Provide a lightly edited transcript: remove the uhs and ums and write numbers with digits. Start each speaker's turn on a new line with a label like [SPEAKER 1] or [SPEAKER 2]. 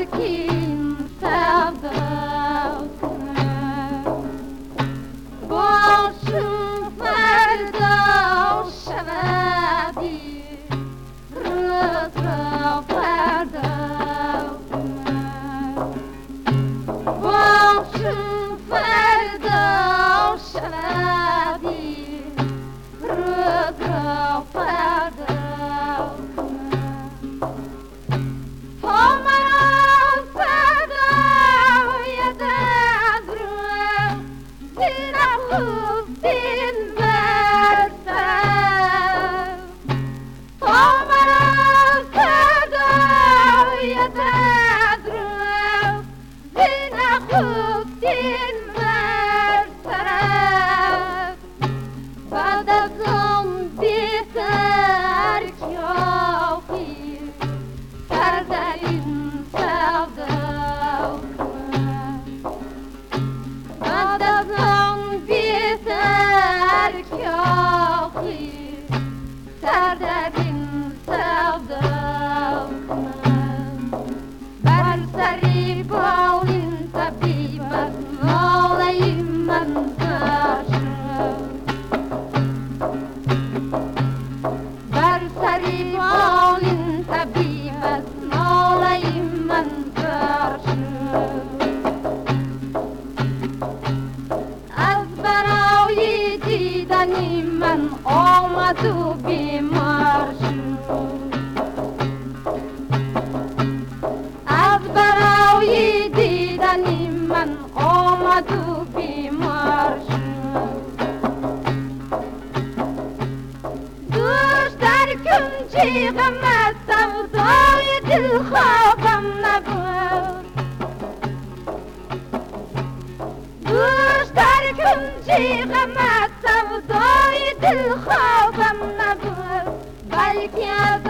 [SPEAKER 1] Belki sevda başım ferda şevadi rıza ferda başım ferda şevadi rıza ferda من آمد و بیمار شد از برای دیدنی من آمد و بیمار شد دوش در کنج غم سودای دل خوابم نبود دوش در کنج غم سودای دل خوابم نبود بلکه